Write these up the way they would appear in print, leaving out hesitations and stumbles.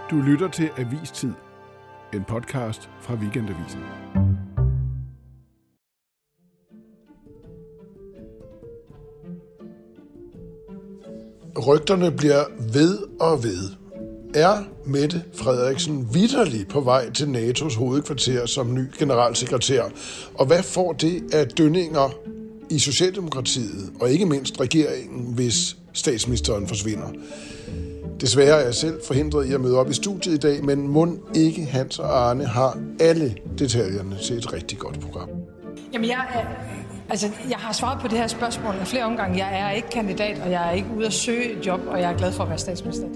Du lytter til Avistid, en podcast fra Weekendavisen. Rygterne bliver ved og ved. Er Mette Frederiksen vitterlig på vej til NATO's hovedkvarter som ny generalsekretær? Og hvad får det af dønninger i Socialdemokratiet, og ikke mindst regeringen, hvis statsministeren forsvinder? Desværre er jeg selv forhindret i at møde op i studiet i dag, men mon ikke Hans og Arne har alle detaljerne til et rigtig godt program. Jamen jeg har svaret på det her spørgsmål af flere omgange. Jeg er ikke kandidat, og jeg er ikke ude at søge et job, og jeg er glad for at være statsminister.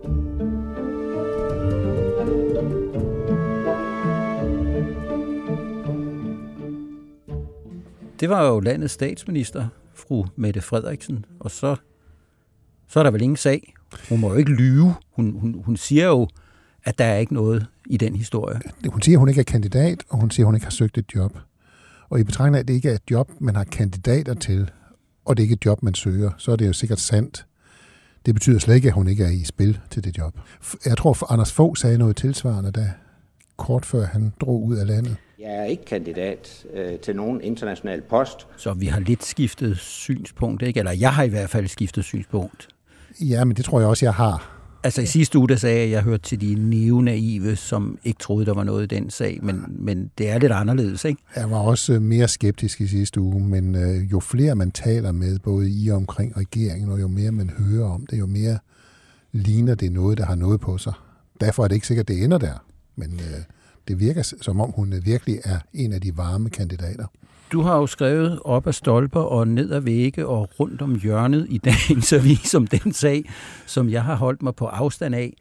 Det var jo landets statsminister, fru Mette Frederiksen, og så er der vel ingen sag. Hun må jo ikke lyve. Hun siger jo, at der er ikke noget i den historie. Hun siger, at hun ikke er kandidat, og hun siger, at hun ikke har søgt et job. Og i betragtning af, at det ikke er et job, man har kandidater til, og det ikke er et job, man søger, så er det jo sikkert sandt. Det betyder slet ikke, at hun ikke er i spil til det job. Jeg tror, for Anders Fogh sagde noget tilsvarende, da kort før han drog ud af landet. Jeg er ikke kandidat til nogen international post. Så vi har lidt skiftet synspunkt, ikke? Eller jeg har i hvert fald skiftet synspunkt. Ja, men det tror jeg også, jeg har. Altså i sidste uge, der sagde jeg, at jeg hørte til de neonaive, som ikke troede, der var noget i den sag, men det er lidt anderledes, ikke? Jeg var også mere skeptisk i sidste uge, men jo flere man taler med, både i og omkring regeringen, og jo mere man hører om det, jo mere ligner det noget, der har noget på sig. Derfor er det ikke sikkert, det ender der, men det virker som om, hun virkelig er en af de varme kandidater. Du har jo skrevet op ad stolper og ned ad vægge og rundt om hjørnet i dagens avis om den sag, som jeg har holdt mig på afstand af.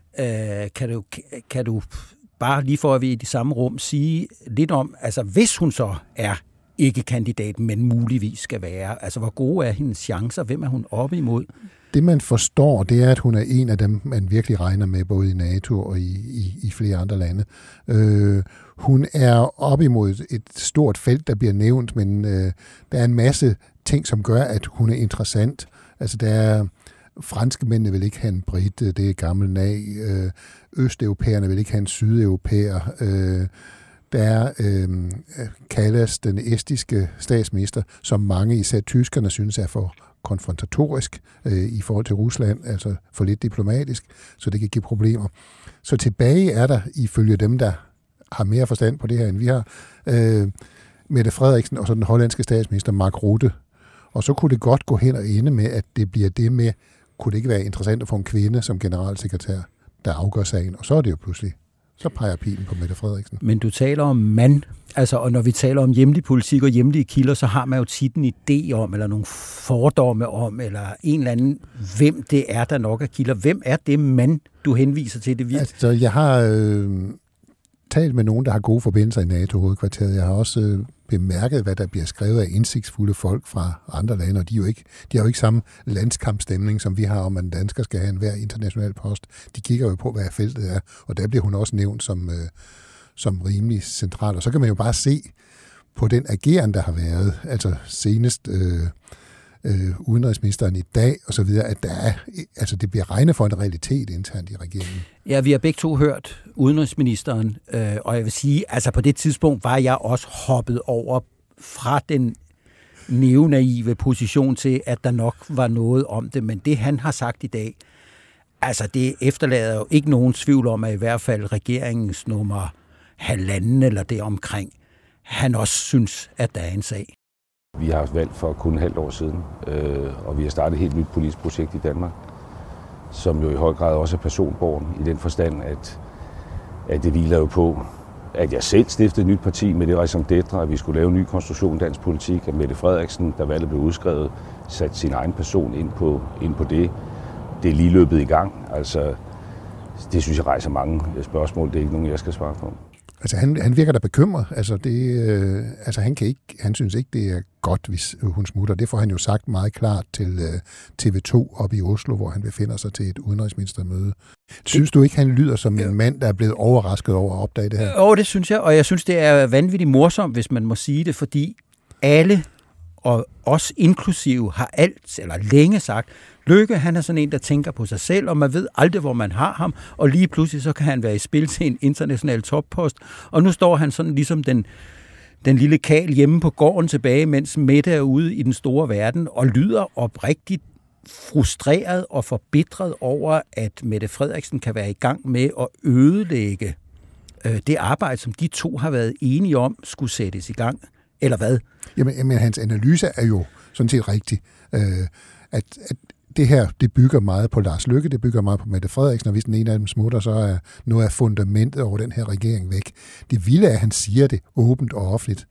Kan du bare lige for at vi er i det samme rum sige lidt om, altså hvis hun så er ikke kandidat, men muligvis skal være, altså hvor gode er hendes chancer? Hvem er hun oppe imod? Det man forstår, det er, at hun er en af dem, man virkelig regner med, både i NATO og i flere andre lande. Hun er op imod et stort felt, der bliver nævnt, men der er en masse ting, som gør, at hun er interessant. Altså der er franske mændene vil ikke have en brit, det er gammel nag. Østeuropæerne vil ikke have en sydeuropæer. Der er Kallas, den estiske statsminister, som mange, især tyskerne, synes er for konfrontatorisk i forhold til Rusland, altså for lidt diplomatisk, så det kan give problemer. Så tilbage er der, ifølge dem, der har mere forstand på det her, end vi har, Mette Frederiksen og så den hollandske statsminister Mark Rutte. Og så kunne det godt gå hen og ende med, at det bliver det med, kunne det ikke være interessant at få en kvinde som generalsekretær, der afgør sagen, og så er det jo pludselig. Så peger pilen på Mette Frederiksen. Men du taler om mand, altså, og når vi taler om hjemlig politik og hjemlige kilder, så har man jo tit en idé om, eller nogle fordomme om, eller en eller anden, hvem det er, der nok er kilder. Hvem er det mand, du henviser til? Det altså, jeg har talt med nogen, der har gode forbindelser i NATO-hovedkvarteret. Jeg har også bemærket, hvad der bliver skrevet af indsigtsfulde folk fra andre lande, og de har jo ikke samme landskampstemning, som vi har om, at en dansker skal have en hver international post. De kigger jo på, hvad feltet er, og der bliver hun også nævnt som rimelig central. Og så kan man jo bare se på den ageren, der har været, altså senest udenrigsministeren i dag, og så videre, at der er, altså det bliver regnet for en realitet internt i regeringen. Ja, vi har begge to hørt udenrigsministeren, og jeg vil sige, altså på det tidspunkt var jeg også hoppet over fra den neonaive position til, at der nok var noget om det, men det han har sagt i dag, altså det efterlader jo ikke nogen tvivl om, at i hvert fald regeringens nummer 1,5 eller det omkring, han også synes, at der er en sag. Vi har haft valgt for kun et halvt år siden, og vi har startet et helt nyt politisk projekt i Danmark, som jo i høj grad også er personborgen i den forstand, at det hviler jo på, at jeg selv stiftede et nyt parti med det raison d'être, at vi skulle lave en ny konstruktion i dansk politik, at Mette Frederiksen, da valget blev udskrevet, satte sin egen person ind på det. Det er lige løbet i gang. Altså, det synes jeg rejser mange spørgsmål. Det er ikke nogen, jeg skal svare på. Altså han virker da bekymret. Altså han synes ikke det er godt, hvis hun smutter. Det får han jo sagt meget klart til TV2 oppe i Oslo, hvor han befinder sig til et udenrigsministermøde. Synes du ikke, han lyder som en mand, der er blevet overrasket over at opdage det her? Jo, det synes jeg, og jeg synes, det er vanvittigt morsomt, hvis man må sige det, fordi alle og os inklusive har længe sagt, Løkke, han er sådan en, der tænker på sig selv, og man ved aldrig, hvor man har ham, og lige pludselig så kan han være i spil til en international toppost, og nu står han sådan ligesom den lille Karl hjemme på gården tilbage, mens Mette er ude i den store verden, og lyder oprigtigt frustreret og forbitret over, at Mette Frederiksen kan være i gang med at ødelægge det arbejde, som de to har været enige om, skulle sættes i gang. Eller hvad? Jamen hans analyse er jo sådan set rigtig, at det her, det bygger meget på Lars Løkke, det bygger meget på Mette Frederiksen, og hvis den ene af dem smutter, så er noget af fundamentet over den her regering væk. Det vilde er, at han siger det åbent og offentligt.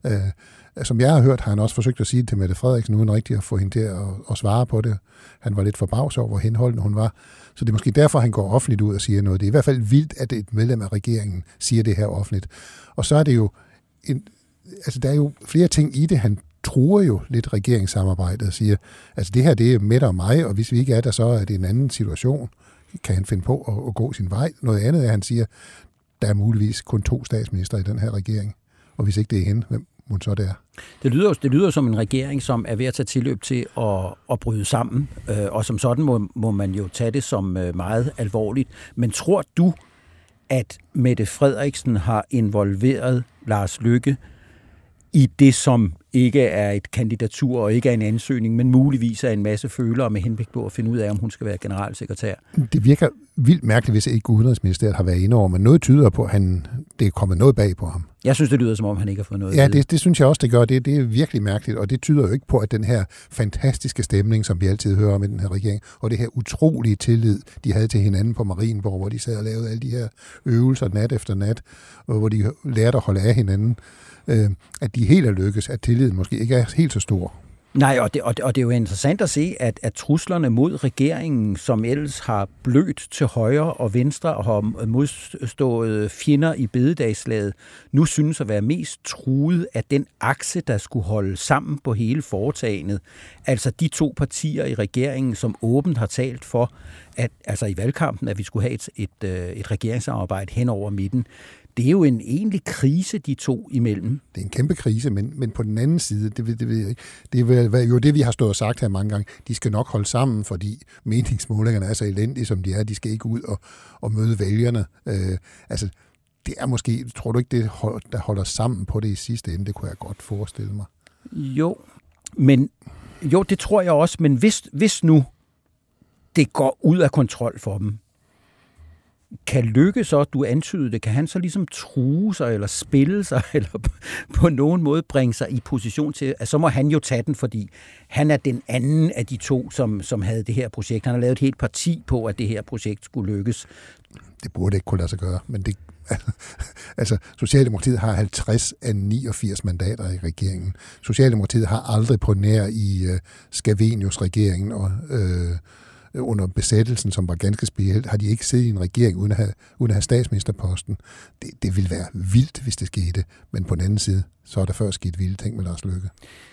Som jeg har hørt, har han også forsøgt at sige det til Mette Frederiksen, uden rigtig at få hende til at svare på det. Han var lidt forbavset over, hvor henholdende hun var. Så det er måske derfor, han går offentligt ud og siger noget. Det er i hvert fald vildt, at et medlem af regeringen siger det her offentligt. Og så er det jo der er jo flere ting i det. Han truer jo lidt regeringssamarbejdet og siger, altså det her, det er Mette og mig, og hvis vi ikke er der, så er det en anden situation. Kan han finde på at gå sin vej? Noget andet er, at han siger, der er muligvis kun 2 statsminister i den her regering. Og hvis ikke det er hende, hvem må så det er? Det lyder som en regering, som er ved at tage tilløb til at bryde sammen, og som sådan må man jo tage det som meget alvorligt. Men tror du, at Mette Frederiksen har involveret Lars Løkke i det, som ikke er et kandidatur og ikke er en ansøgning, men muligvis er en masse følere med henblik på at finde ud af, om hun skal være generalsekretær? Det virker vildt mærkeligt, hvis ikke Udenrigsministeriet har været inde over, men noget tyder på, at det er kommet noget bag på ham. Jeg synes, det lyder, som om han ikke har fået noget. Ja, det synes jeg også, det gør. Det er virkelig mærkeligt, og det tyder jo ikke på, at den her fantastiske stemning, som vi altid hører om i den her regering, og det her utrolige tillid, de havde til hinanden på Marienborg, hvor de sad og lavede alle de her øvelser nat efter nat, og hvor de lærte at holde af hinanden, at de helt er lykkes, at tilliden måske ikke er helt så stor. Nej, og det er jo interessant at se, at truslerne mod regeringen, som ellers har blødt til højre og venstre og har modstået fjender i bededagsslaget, nu synes at være mest truet af den akse, der skulle holde sammen på hele foretagendet. Altså de 2 partier i regeringen, som åbent har talt for, at altså i valgkampen, at vi skulle have et regeringssamarbejde hen over midten. Det er jo en egentlig krise, de 2 imellem. Det er en kæmpe krise, men på den anden side, det ved jeg ikke. Det er jo det, vi har stået og sagt her mange gange. De skal nok holde sammen, fordi meningsmålingerne er så elendige, som de er. De skal ikke ud og møde vælgerne. Det er måske, tror du ikke, det der holder sammen på det i sidste ende? Det kunne jeg godt forestille mig. Jo, det tror jeg også. Men hvis nu det går ud af kontrol for dem, kan Løkke så, du antyder det, kan han så ligesom true sig, eller spille sig, eller på nogen måde bringe sig i position til, at så må han jo tage den, fordi han er den anden af de 2, som havde det her projekt. Han har lavet et helt parti på, at det her projekt skulle lykkes. Det burde ikke kunne lade sig gøre, men det, altså Socialdemokratiet har 50 af 89 mandater i regeringen. Socialdemokratiet har aldrig på nær i Scavenius-regeringen og under besættelsen, som var ganske specielt, har de ikke siddet i en regering uden at have statsministerposten. Det ville være vildt, hvis det skete, men på den anden side, så er der først sket vilde ting med Lars Løkke.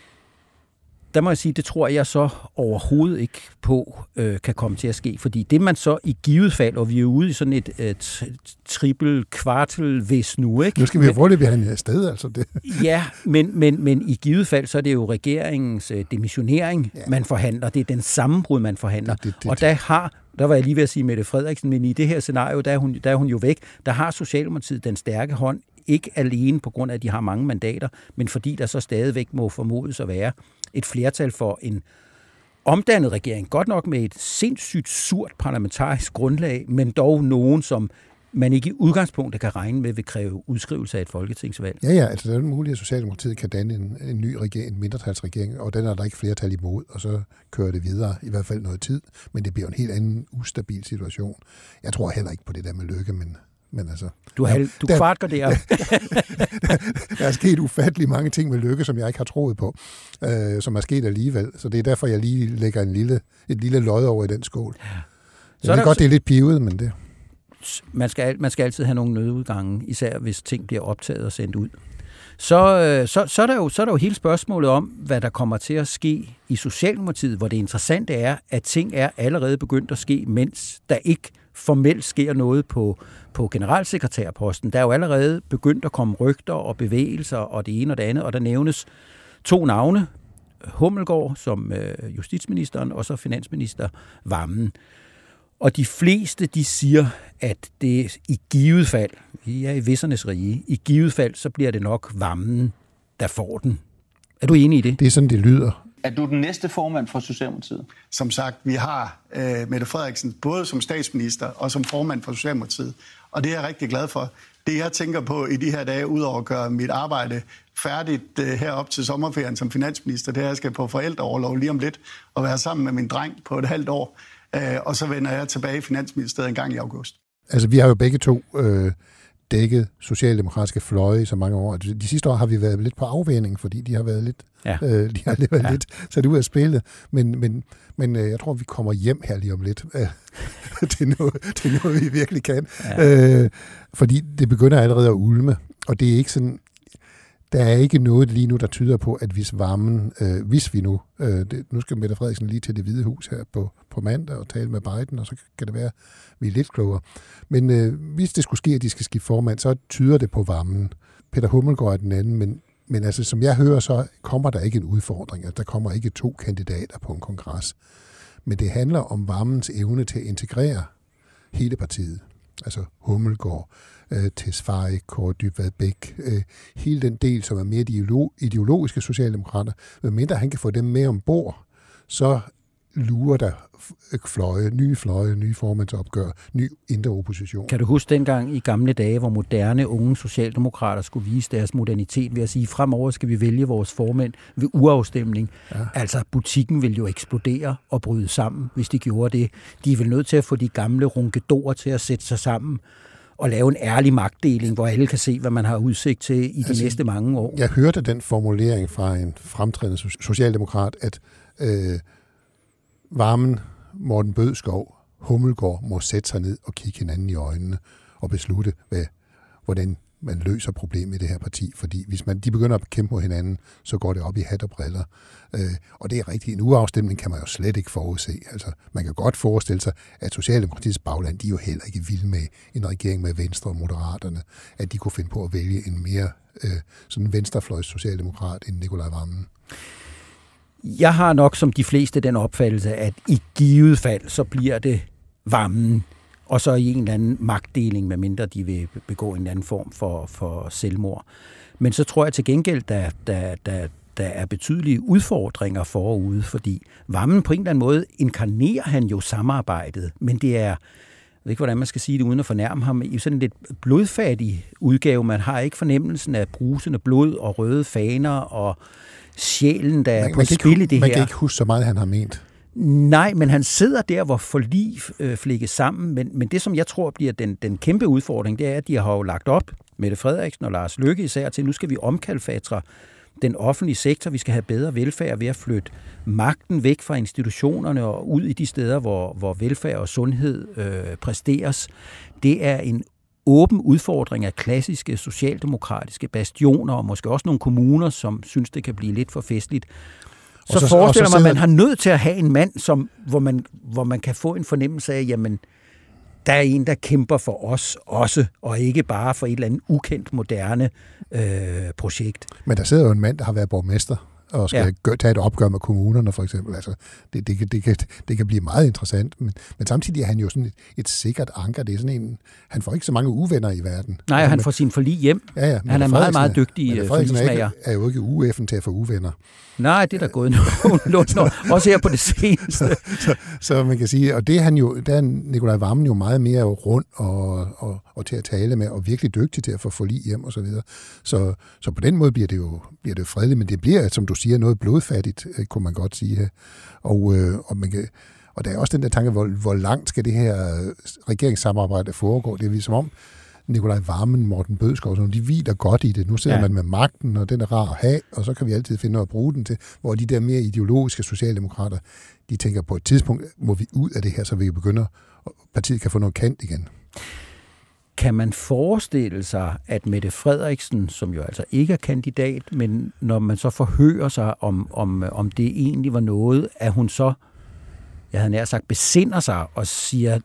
Der må jeg sige, det tror jeg så overhovedet ikke på kan komme til at ske, fordi det man så i givet fald, og vi er jo ude i sådan et triple kvartel hvis nu, ikke? Nu skal vi jo foreløbig have en sted, altså det. Ja, men i givet fald, så er det jo regeringens demissionering, man forhandler. Det er den sammenbrud, man forhandler. Og der var jeg lige ved at sige Mette Frederiksen, men i det her scenario, der er hun jo væk. Der har Socialdemokratiet den stærke hånd, ikke alene på grund af, at de har mange mandater, men fordi der så stadigvæk må formodes at være et flertal for en omdannet regering. Godt nok med et sindssygt surt parlamentarisk grundlag, men dog nogen, som man ikke i udgangspunktet kan regne med vil kræve udskrivelse af et folketingsvalg. Ja, altså det er muligt, at Socialdemokratiet kan danne en ny regering, en mindretalsregering, og den er der ikke flertal imod, og så kører det videre, i hvert fald noget tid, men det bliver en helt anden ustabil situation. Jeg tror heller ikke på det der med Løkke, men altså... Du kvartgår det. Der er sket ufattelig mange ting med Løkke, som jeg ikke har troet på, som er sket alligevel, så det er derfor, jeg lige lægger et lille lod over i den skål. Ja. Jeg ved godt, det er lidt pivet, men det... Man skal altid have nogle nødudgange, især hvis ting bliver optaget og sendt ud. Så er der jo hele spørgsmålet om, hvad der kommer til at ske i Socialdemokratiet, hvor det interessante er, at ting er allerede begyndt at ske, mens der ikke formelt sker noget på generalsekretærposten. Der er jo allerede begyndt at komme rygter og bevægelser og det ene og det andet, og der nævnes 2 navne. Hummelgaard som justitsministeren, og så finansminister Wammen. Og de fleste, de siger, at det i givet fald, vi er i vissernes rige, i givet fald, så bliver det nok Wammen, der får den. Er du enig i det? Det er sådan, det lyder. Er du den næste formand for Socialdemokratiet? Som sagt, vi har Mette Frederiksen både som statsminister og som formand for Socialdemokratiet. Og det er jeg rigtig glad for. Det jeg tænker på i de her dage, udover at gøre mit arbejde færdigt herop til sommerferien som finansminister, det er, at jeg skal på forældreorlov lige om lidt og være sammen med min dreng på et halvt år. Og så vender jeg tilbage i Finansministeriet en gang i august. Altså, vi har jo begge to dækket socialdemokratiske fløje i så mange år. De sidste år har vi været lidt på afvænning, fordi de har været lidt, lidt sat ud af spillet. Men jeg tror, vi kommer hjem her lige om lidt. Det er noget, vi virkelig kan. Ja. Fordi det begynder allerede at ulme, og det er ikke sådan... Der er ikke noget lige nu, der tyder på, at hvis vi nu skal Mette Frederiksen lige til Det Hvide Hus her på mandag og tale med Biden, og så kan det være, at vi er lidt klogere. Men hvis det skulle ske, at de skal skifte formand, så tyder det på Wammen. Peter Hummelgaard er den anden, men altså, som jeg hører, så kommer der ikke en udfordring. Altså, der kommer ikke 2 kandidater på en kongres. Men det handler om Wammens evne til at integrere hele partiet. Altså Hummelgaard, Tesfaye, Kaare Dybvad Bek, hele den del, som er mere de ideologiske socialdemokrater. Medmindre han kan få dem med ombord, så lurer der nye formandsopgør, ny indre opposition. Kan du huske dengang i gamle dage, hvor moderne unge socialdemokrater skulle vise deres modernitet ved at sige, fremover skal vi vælge vores formænd ved urafstemning? Ja. Altså, butikken vil jo eksplodere og bryde sammen, hvis de gjorde det. De er vel nødt til at få de gamle runkedorer til at sætte sig sammen og lave en ærlig magtdeling, hvor alle kan se, hvad man har udsigt til i de næste mange år. Jeg hørte den formulering fra en fremtrædende socialdemokrat, at Wammen, Morten Bødskov, Hummelgaard må sætte sig ned og kigge hinanden i øjnene og beslutte, hvordan man løser problemet i det her parti. Fordi hvis de begynder at kæmpe mod hinanden, så går det op i hat og briller. Og det er rigtigt. En uafstemning kan man jo slet ikke forudse. Altså, man kan godt forestille sig, at Socialdemokratiets bagland, de er jo heller ikke vilde med en regering med Venstre og Moderaterne, at de kunne finde på at vælge en mere sådan venstrefløjs socialdemokrat end Nicolai Wammen. Jeg har nok som de fleste den opfattelse, at i givet fald, så bliver det Wammen, og så i en eller anden magtdeling, medmindre de vil begå en eller anden form for selvmord. Men så tror jeg til gengæld, der er betydelige udfordringer forude, fordi Wammen på en eller anden måde inkarnerer han jo samarbejdet, men det er, jeg ved ikke, hvordan man skal sige det, uden at fornærme ham, i sådan en lidt blodfattig udgave. Man har ikke fornemmelsen af brusende blod og røde faner og sjælen, der er på spil i det her. Man kan ikke huske så meget, han har ment. Nej, men han sidder der, hvor forlig flækkes sammen, men det, som jeg tror bliver den kæmpe udfordring, det er, at de har jo lagt op, Mette Frederiksen og Lars Løkke især, til nu skal vi omkalfatre den offentlige sektor, vi skal have bedre velfærd ved at flytte magten væk fra institutionerne og ud i de steder, hvor velfærd og sundhed præsteres. Det er en åben udfordring af klassiske socialdemokratiske bastioner, og måske også nogle kommuner, som synes, det kan blive lidt for festligt. Så forestiller man, at man har nødt til at have en mand, hvor man kan få en fornemmelse af, jamen, der er en, der kæmper for os også, og ikke bare for et eller andet ukendt, moderne projekt. Men der sidder jo en mand, der har været borgmester, og skal tage et opgør med kommunerne, for eksempel. Altså, det kan blive meget interessant, men samtidig er han jo sådan et sikkert anker. Det er sådan en, han får ikke så mange uvenner i verden. Nej, altså, han får sin forlig hjem. Ja, han er meget, meget dygtig forligsmager. Er jo ikke UF'en til at få uvenner. Nej, det er der gået nogenlunde. Også her på det seneste. så man kan sige, og det er han jo, der er Nicolai Wammen jo meget mere rund og til at tale med, og virkelig dygtig til at få forlig hjem og så videre. Så på den måde bliver det jo fredeligt, men det bliver, som du siger, noget blodfattigt, kunne man godt sige her. Og der er også den der tanke, hvor langt skal det her regeringssamarbejde foregå? Det er ligesom om Nicolai Wammen, Morten Bødskov, de hviler godt i det. Nu sidder man med magten, og den er rar at have, og så kan vi altid finde noget at bruge den til, hvor de der mere ideologiske socialdemokrater, de tænker på et tidspunkt, må vi ud af det her, så vi begynder, og partiet kan få noget kant igen. Kan man forestille sig, at Mette Frederiksen, som jo altså ikke er kandidat, men når man så forhører sig om det egentlig var noget, at hun så jeg havde nær sagt, besinder sig og siger,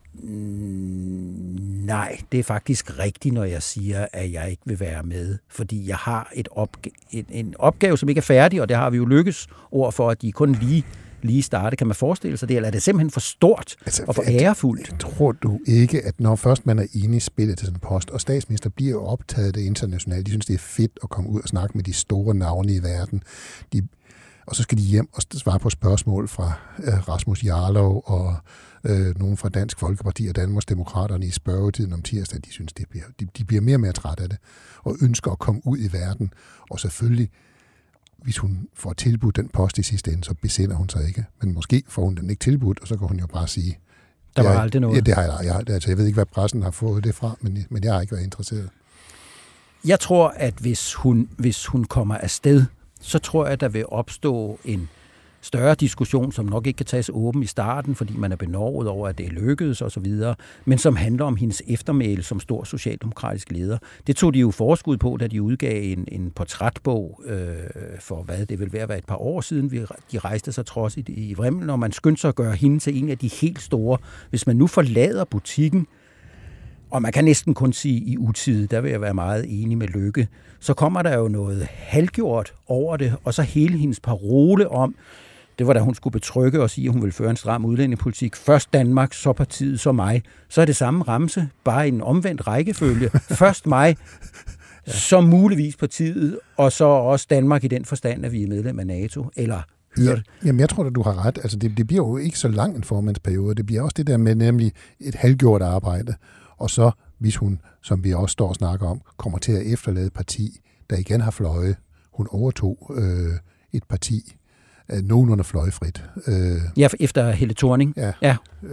nej, det er faktisk rigtigt, når jeg siger, at jeg ikke vil være med, fordi jeg har en opgave, som ikke er færdig, og det har vi jo lykkes over for, at de kun lige starte. Kan man forestille sig det, eller er det simpelthen for stort og for ærefuldt? Tror du ikke, at når først man er inde i spillet til sådan en post, og statsminister bliver jo optaget af det internationalt, de synes, det er fedt at komme ud og snakke med de store navne i verden, og så skal de hjem og svare på spørgsmål fra Rasmus Jarlov og nogen fra Dansk Folkeparti og Danmarksdemokraterne i spørgetiden om tirsdag. De synes, de bliver mere og mere trætte af det, og ønsker at komme ud i verden. Og selvfølgelig, hvis hun får tilbudt den post i sidste ende, så besinder hun sig ikke. Men måske får hun den ikke tilbudt, og så kan hun jo bare sige... Der var aldrig noget. Ja, det har jeg. Altså, jeg ved ikke, hvad pressen har fået det fra, men jeg har ikke været interesseret. Jeg tror, at hvis hun kommer afsted, så tror jeg, at der vil opstå en større diskussion, som nok ikke kan tages åben i starten, fordi man er benovet over, at det er lykkedes osv., men som handler om hendes eftermæle som stor socialdemokratisk leder. Det tog de jo forskud på, da de udgav en portrætbog for, hvad det vil være et par år siden. De rejste sig trods i vrimlen, og man skyndte sig at gøre hende til en af de helt store. Hvis man nu forlader butikken, og man kan næsten kun sige i utide, der vil jeg være meget enig med Løkke, så kommer der jo noget halvgjort over det, og så hele hendes parole om, det var da hun skulle betrygge og sige, at hun ville føre en stram udlændingepolitik. Først Danmark, så partiet, så mig. Så er det samme ramse, bare i en omvendt rækkefølge. Først mig, så muligvis partiet, og så også Danmark i den forstand, at vi er medlem af NATO, eller hørt. Jamen, jeg tror, at du har ret. Altså, det bliver jo ikke så lang en formandsperiode. Det bliver også det der med nemlig et halvgjort arbejde. Og så, hvis hun, som vi også står og snakker om, kommer til at efterlade et parti, der igen har fløje. Hun overtog et parti, nogenlunde fløjfrit. Ja, efter Helle Thorning. Ja.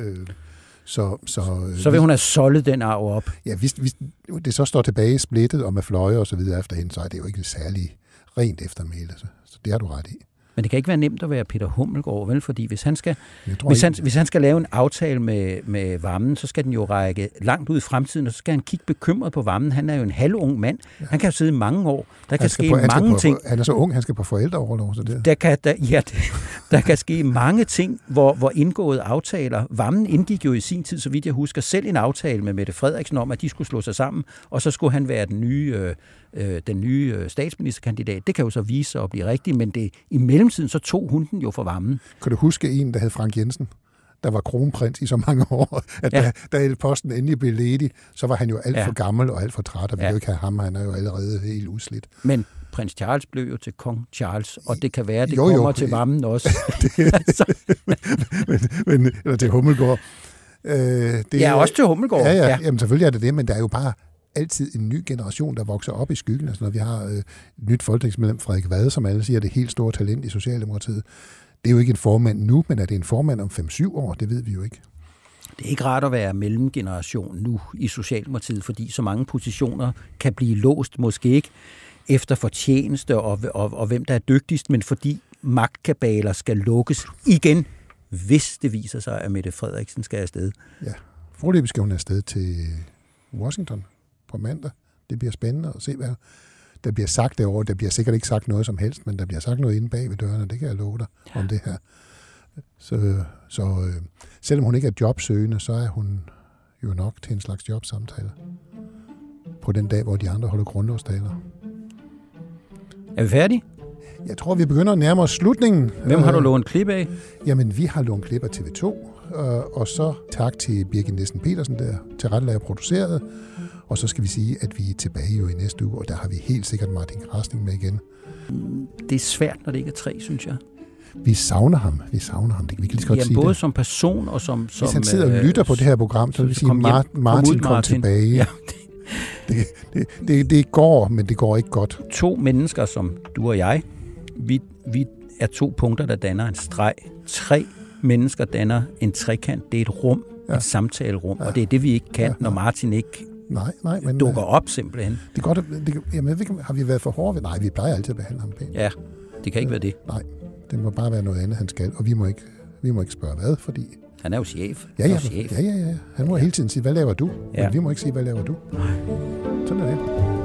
Så vil hun have soldet den arv op. Ja, hvis det så står tilbage splittet og med fløje og så videre efter hende, så er det jo ikke særlig rent eftermæle. Så det har du ret i. Men det kan ikke være nemt at være Peter Hummelgaard, vel? Fordi hvis han skal lave en aftale med Wammen, så skal den jo række langt ud i fremtiden, og så skal han kigge bekymret på Wammen. Han er jo en halvung mand. Ja. Han kan jo sidde i mange år. Der kan ske mange ting. Han er så ung, han skal på forældreoverlov. Så det. Der kan ske mange ting, hvor indgåede aftaler. Wammen indgik jo i sin tid, så vidt jeg husker, selv en aftale med Mette Frederiksen om, at de skulle slå sig sammen, og så skulle han være den nye statsministerkandidat. Det kan jo så vise sig at blive rigtigt, men i mellemtiden så tog hun den jo for Wammen. Kan du huske en, der hed Frank Jensen, der var kronprins i så mange år, at da posten endelig blev ledig, så var han jo alt for gammel og alt for træt, og vi kan jo ikke have ham, han er jo allerede helt udslidt. Men prins Charles blev jo til kong Charles, og det kan være, det kommer til Wammen også. Eller til Hummelgaard. Også til Hummelgaard. Ja. Jamen selvfølgelig er det, men der er jo bare altid en ny generation, der vokser op i skyggen. Altså når vi har et nyt folketingsmedlem, Frederik Vad, som alle siger, det helt store talent i Socialdemokratiet. Det er jo ikke en formand nu, men er det en formand om 5-7 år? Det ved vi jo ikke. Det er ikke rart at være mellemgeneration nu i Socialdemokratiet, fordi så mange positioner kan blive låst, måske ikke efter fortjeneste og hvem der er dygtigst, men fordi magtkabaler skal lukkes igen, hvis det viser sig, at Mette Frederiksen skal afsted. Ja, foreløbig skal hun afsted til Washington på mandag. Det bliver spændende at se, hvad der bliver sagt derovre. Der bliver sikkert ikke sagt noget som helst, men der bliver sagt noget inde bag ved dørene, det kan jeg love dig om det her. Så selvom hun ikke er jobsøgende, så er hun jo nok til en slags jobsamtale på den dag, hvor de andre holder grundlovstaler. Er vi færdige? Jeg tror, vi begynder at nærme os slutningen. Hvem har du lånt klip af? Jamen, vi har lånt klip af TV2, og så tak til Birgit Nielsen Petersen, der tilrettelagde og producerede. Og så skal vi sige, at vi er tilbage jo i næste uge, og der har vi helt sikkert Martin Krasning med igen. Det er svært, når det ikke er 3, synes jeg. Vi savner ham. Vi kan lige så godt sige både det. Som person og som... Hvis han sidder og lytter på det her program, så vil vi sige, Martin kom tilbage. Ja. Det går, men det går ikke godt. 2 mennesker som du og jeg, vi er 2 punkter, der danner en streg. 3 mennesker danner en trekant. Det er et rum, et samtalerum, og det er det, vi ikke kan, når Martin ikke men dukker op simpelthen. Det er godt, har vi været for hårde? Nej, vi plejer altid at behandle ham pænt. Ja, det kan ikke være det. Nej, det må bare være noget andet, han skal, og vi må ikke spørge hvad, fordi... Han er jo chef. Ja. Han må hele tiden sige, hvad laver du? Men vi må ikke sige, hvad laver du? Nej. Sådan er det.